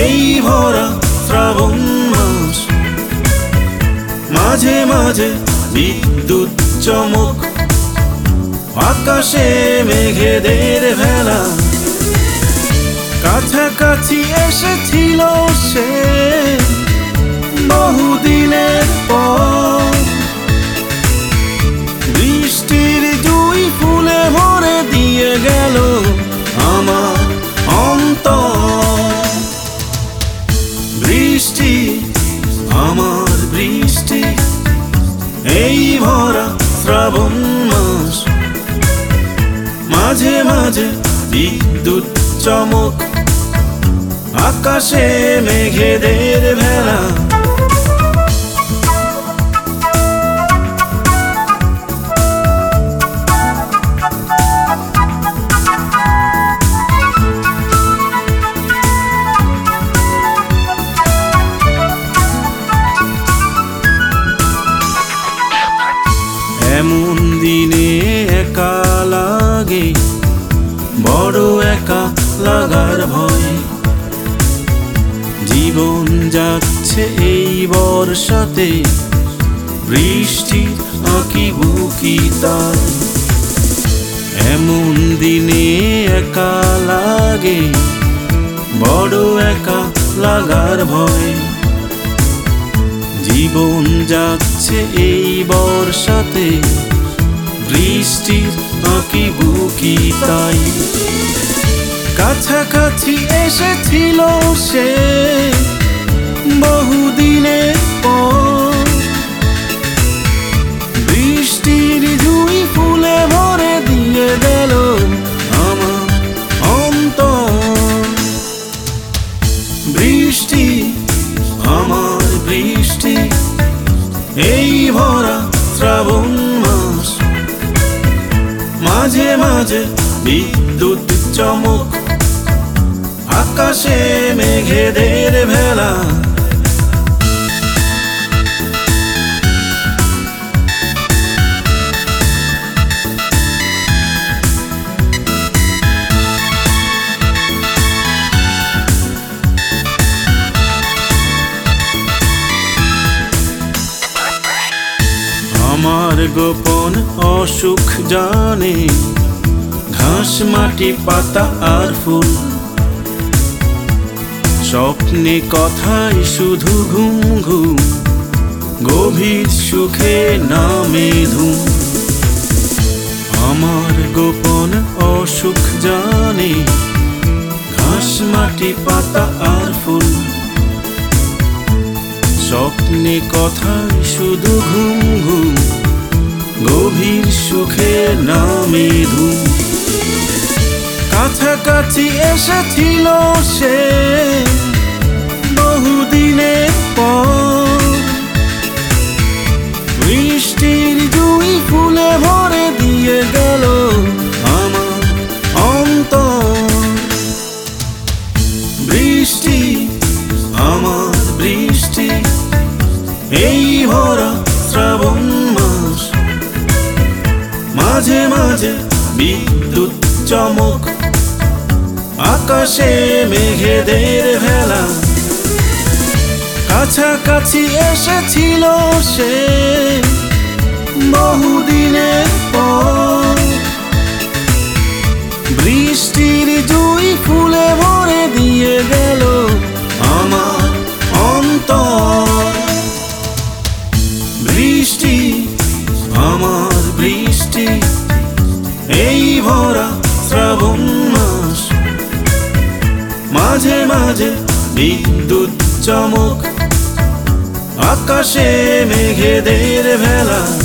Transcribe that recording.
এই ভরা শ্রাবণ মাস, মাঝে মাঝে বিদ্যুৎ চমক, আকাশে মেঘেদের ভেলা। কাছাকাছি এসেছিল সে বহুদিনের পর, বৃষ্টির দুই ফুলে ভরে দিয়ে গেল আমার অন্তর। বৃষ্টি, আমার বৃষ্টি, এই ভরা শ্রাবণ মাস, মাঝে মাঝে বিদ্যুৎ চমক, আকাশে মেঘেদের ভেলা। এমন দিনে একা লাগে, বড় একা লাগার ভয়। জীবন যাচ্ছে এই বর্ষাতে, বৃষ্টির আঁকিবুকি তাই। এমন দিনে একা লাগে, বড় একা লাগার ভয়। জীবন যাচ্ছে এই বর্ষাতে, বৃষ্টির আঁকিবুকি তাই। কাছাকাছি এসেছিল সে বহুদিনের পর, বৃষ্টির দুই ফুলে ভরে দিয়ে গেল আমার অন্তর। বৃষ্টি, আমার বৃষ্টি, এই ভরা শ্রাবণ মাস, মাঝে মাঝে বিদ্যুৎ চমক, আকাশে মেঘেদের ভেলা। আমার গোপন অসুখ জানে ঘাস, মাটি, পাতা আর ফুল। স্বপ্নে কথাই শুধু ঘুম ঘুম, গভীর সুখে নামে ধুম। আমার গোপন অসুখ জানে ঘাস, মাটি, পাতা আর ফুল। স্বপ্নে কথাই শুধু ঘুম ঘুম, গভীর সুখে নামে ধুম। কাছাকাছি এসেছিল সে বহুদিনের পর, বৃষ্টির দুই ফুলে ভরে দিয়ে গেল আমার অন্তর। বৃষ্টি, আমার বৃষ্টি, এই ভরা শ্রাবণ মাস, মাঝে মাঝে বিদ্যুৎ চমক, আকাশে মেঘেদের ভেলা। কাছাকাছি এসেছিল সে বহুদিনের পর, বৃষ্টির দুই ফুলে ভরে দিয়ে গেল আমার অন্তর। বৃষ্টি, আমার বৃষ্টি, এই ভরা শ্রাবণ মাস, মাঝে মাঝে বিদ্যুৎ চমক, আকাশে মেঘেদের ভেলা।